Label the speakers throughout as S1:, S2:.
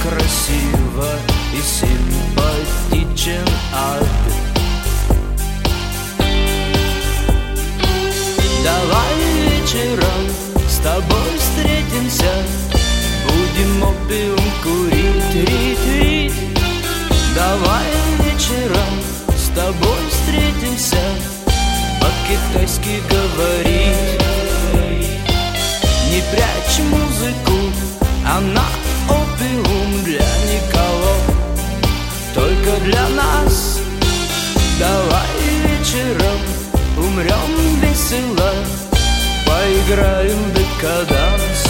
S1: красиво и симпатичен ад. Давай вечером с тобой встретимся, будем опиум курить, рить. Давай вечером с тобой встретимся, по-китайски говорить. Не прячь музыку, она опиум для никого, только для нас. Давай вечером умрем весело, поиграем в декаданс.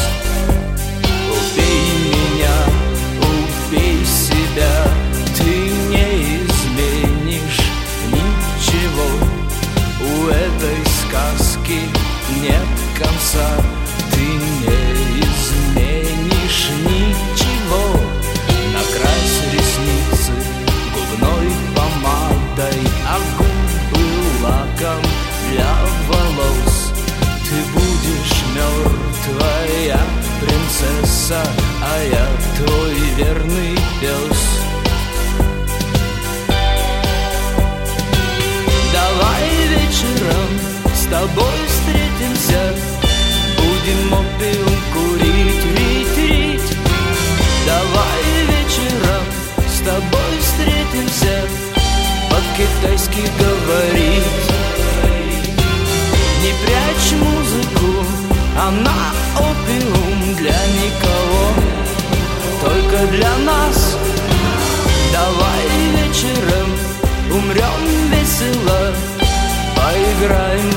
S1: Убей меня, убей себя, ты не изменишь ничего. У этой сказки нет конца, ты не изменишь ничего. Накрась ресницы губной помадой, а губы лаком для волос. Ты будешь мертвая принцесса, а я твой верный пес. Давай вечером с тобой встретимся, будем опиум курить, рить. Давай вечером с тобой встретимся, по-китайски говорить. Не прячь музыку, она опиум для никого, только для нас. Давай вечером умрем весело, поиграем